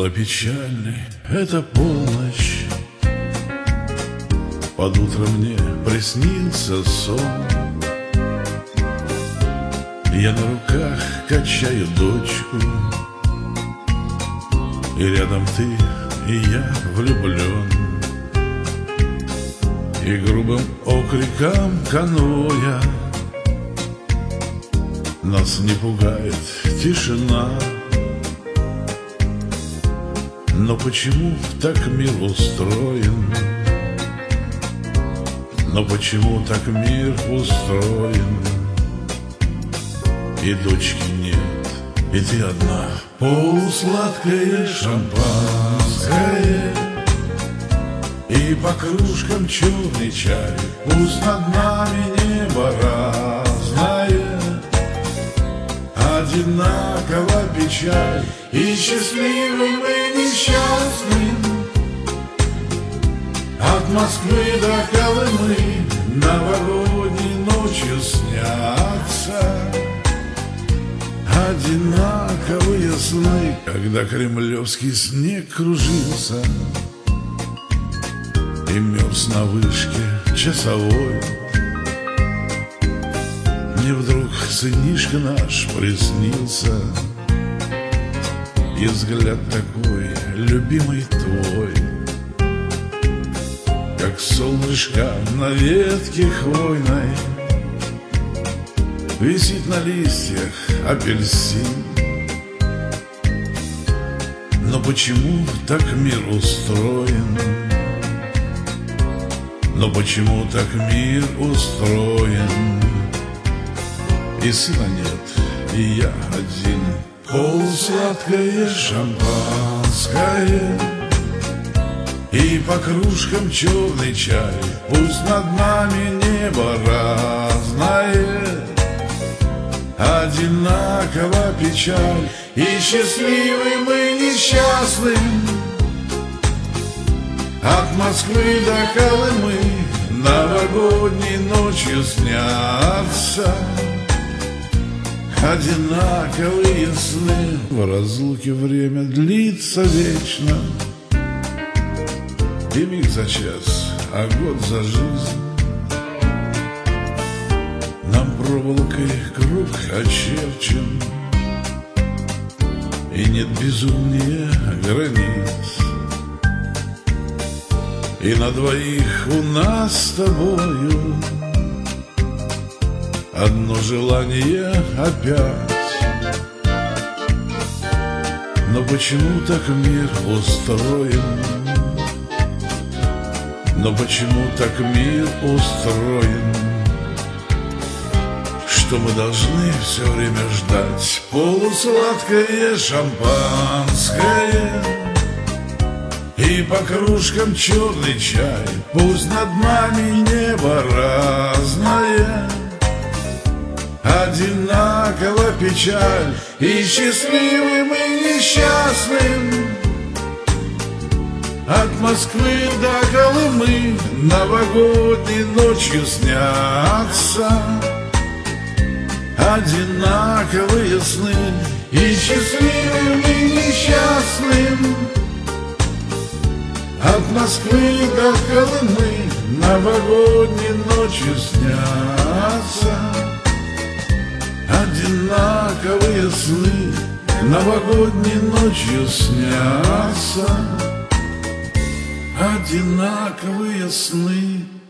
Была печальной эта полночь, под утро мне приснился сон. Я на руках качаю дочку, и рядом ты, и я влюблен. И грубым окриком конвоя нас не пугает тишина. Но почему так мир устроен? Но почему так мир устроен? И дочки нет, и ты одна. Полусладкое шампанское, и по кружкам черный чай. Пусть над нами небо разное, одинакова печаль. И счастливым, и несчастным, от Москвы до Колымы новогодней ночью снятся одинаковые сны. Когда кремлевский снег кружился и мерз на вышке часовой, мне вдруг сынишка наш приснился, и взгляд такой, любимый твой, как солнышко на ветке хвойной, висит на листьях апельсин. Но почему так мир устроен? Но почему так мир устроен? И сына нет, и я один. Полусладкое шампанское, и по кружкам черный чай. Пусть над нами небо разное, одинакова печаль. И счастливым, и несчастным, от Москвы до Колымы новогодней ночью снятся одинаковые сны. В разлуке время длится вечно, и миг за час, а год за жизнь. Нам проволокой круг очерчен, и нет безумнее границ. И на двоих у нас с тобою одно желание опять. Но почему так мир устроен? Но почему так мир устроен, что мы должны все время ждать? Полусладкое шампанское, и по кружкам черный чай. Пусть над нами небо разное, одинакова печаль. И счастливым, и несчастным, от Москвы до Колымы новогодней ночью снятся одинаковые сны. И счастливым, и несчастным, от Москвы до Колымы новогодней ночью снятся одинаковые сны. Новогодней ночью снятся одинаковые сны.